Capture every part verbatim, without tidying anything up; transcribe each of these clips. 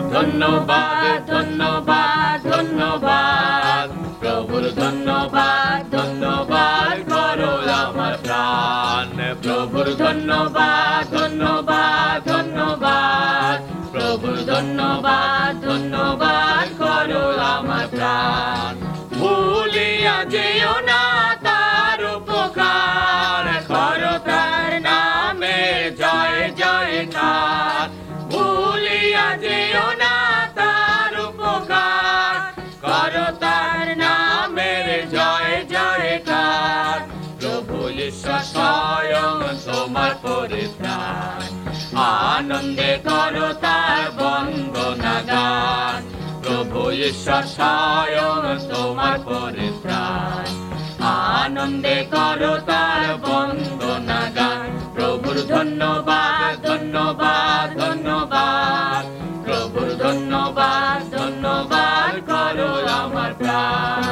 ধন্যবাদ ধন্যবাদ ধন্যবাদ প্রভুর ধন্যবাদ ধন্যবাদ করো আমার প্রাণ প্রভুর ধন্যবাদ ধন্যবাদ ধন্যবাদ প্রভুর ধন্যবাদ ধন্যবাদ করো আমার প্রাণ ভুলিয়া যেও না তার উপকার করো তার নামে জয় জয়কার ভুলিয়া যেও না তার উপকার করো তার নামের জয় জয়কার প্রভু ঈশ্বর স্বয়ং তোমার পরিত্রাণ আনন্দে করো তার বন্দনা গান প্রভু ঈশ্বর স্বয়ং তোমার পরিত্রাণ আনন্দে করো তার বন্দনা গান প্রভুর ধন্যবাদ ধন্যবাদ ধন্যবাদ প্রভুর ধন্যবাদ ধন্যবাদ করো আমার প্রাণ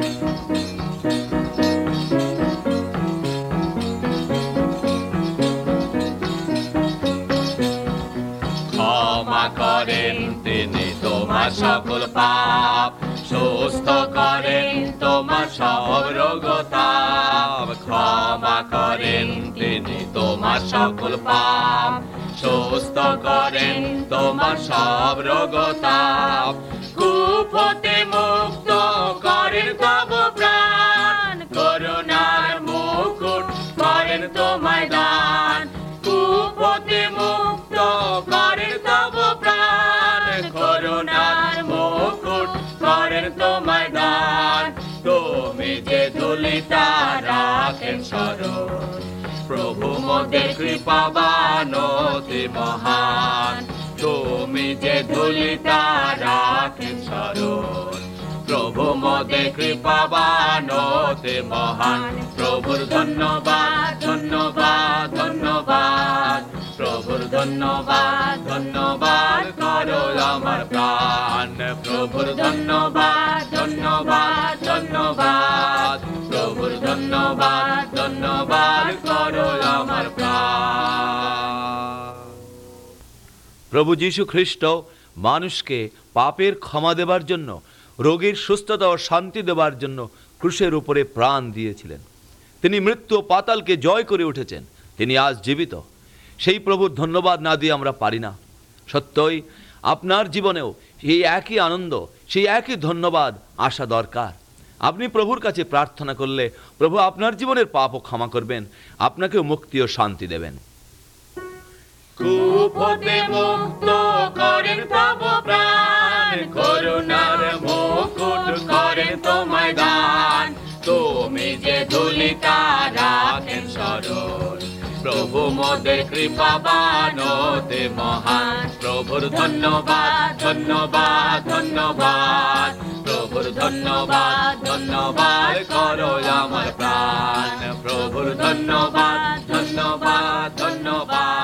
ক্ষমা করেন তিনি তোমার সকল পাপ সুস্থ করেন তোমার সব রোগতাপ ক্ষমা করেন তিনি তোমার সকল পাপ সুস্থ করেন তোমার সব রোগতাপ কুপথে মুক্ত করেন তব প্রাণ করুণার মুকুট করেন তোমায় দান কুপথে মুক্ত করেন তব প্রাণ করুণার মুকুট করেন তোমায় দান তুমি যে ধুলিতা রাখেন স্মরণ প্রভু মোদের কৃপাবান অতি মহান তুমি যে ধুলিতা রাখেন স্মরণ প্রভু মোদের কৃপাবান অতি মহান প্রভুর ধন্যবাদ ধন্যবাদ ধন্যবাদ প্রভুর ধন্যবাদ ধন্যবাদ করো আমার প্রাণ প্রভুর ধন্যবাদ ধন্যবাদ ধন্যবাদ প্রভুর ধন্যবাদ ধন্যবাদ করো আমার প্রাণ প্রভু যীশু খ্রিস্ট মানুষকে পাপের ক্ষমা দেবার জন্য রোগীর সুস্থতা ও শান্তি দেবার জন্য ক্রুশের উপরে প্রাণ দিয়েছিলেন তিনি মৃত্যু ও পাতালকে জয় করে উঠেছেন তিনি আজ জীবিত সেই প্রভুর ধন্যবাদ না দিয়ে আমরা পারি না সত্যই আপনার জীবনেও সেই একই আনন্দ সেই একই ধন্যবাদ আসা দরকার আপনি প্রভুর কাছে প্রার্থনা করলে প্রভু আপনার জীবনের পাপও ক্ষমা করবেন আপনাকেও মুক্তি ও শান্তি দেবেন কুপথে মুক্ত করেন তব প্রাণ করুণার মুকুট করেন তোমায় দান তুমি যে ধুলিতা রাখেন স্মরণ প্রভু মোদের কৃপাবান অতি মহান প্রভুর ধন্যবাদ ধন্যবাদ ধন্যবাদ প্রভুর ধন্যবাদ ধন্যবাদ করো আমার প্রাণ প্রভুর ধন্যবাদ ধন্যবাদ ধন্যবাদ